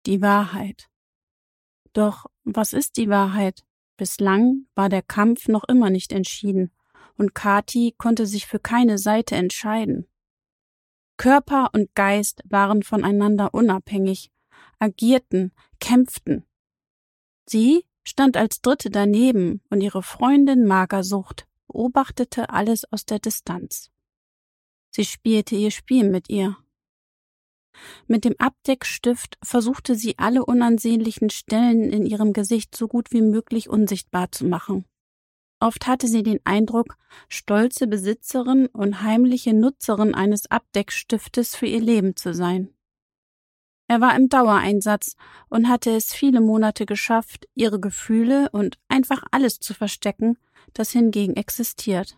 Die Wahrheit. Doch was ist die Wahrheit? Bislang war der Kampf noch immer nicht entschieden, und Kathi konnte sich für keine Seite entscheiden. Körper und Geist waren voneinander unabhängig, agierten, kämpften. Sie stand als Dritte daneben und ihre Freundin Magersucht beobachtete alles aus der Distanz. Sie spielte ihr Spiel mit ihr. Mit dem Abdeckstift versuchte sie alle unansehnlichen Stellen in ihrem Gesicht so gut wie möglich unsichtbar zu machen. Oft hatte sie den Eindruck, stolze Besitzerin und heimliche Nutzerin eines Abdeckstiftes für ihr Leben zu sein. Er war im Dauereinsatz und hatte es viele Monate geschafft, ihre Gefühle und einfach alles zu verstecken, das hingegen existiert.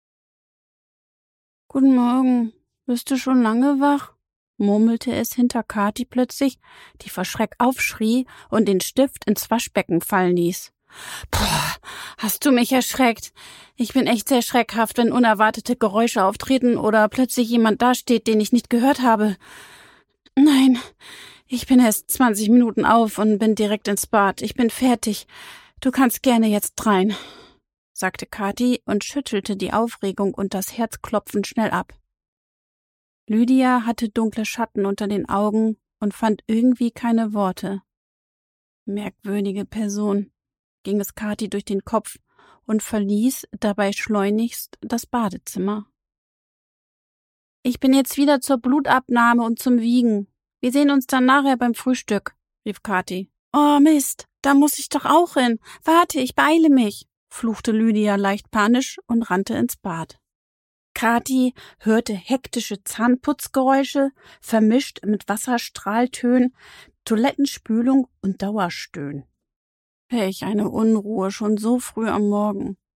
»Guten Morgen, bist du schon lange wach?« murmelte es hinter Kathi plötzlich, die vor Schreck aufschrie und den Stift ins Waschbecken fallen ließ. »Boah, hast du mich erschreckt. Ich bin echt sehr schreckhaft, wenn unerwartete Geräusche auftreten oder plötzlich jemand dasteht, den ich nicht gehört habe. Nein, ich bin erst 20 Minuten auf und bin direkt ins Bad. Ich bin fertig. Du kannst gerne jetzt rein«, sagte Kathi und schüttelte die Aufregung und das Herzklopfen schnell ab. Lydia hatte dunkle Schatten unter den Augen und fand irgendwie keine Worte. Merkwürdige Person, ging es Kathi durch den Kopf und verließ dabei schleunigst das Badezimmer. »Ich bin jetzt wieder zur Blutabnahme und zum Wiegen. Wir sehen uns dann nachher beim Frühstück«, rief Kathi. »Oh Mist, da muss ich doch auch hin. Warte, ich beeile mich«, fluchte Lydia leicht panisch und rannte ins Bad. Kathi hörte hektische Zahnputzgeräusche, vermischt mit Wasserstrahltönen, Toilettenspülung und Dauerstöhnen. Welch eine Unruhe, schon so früh am Morgen.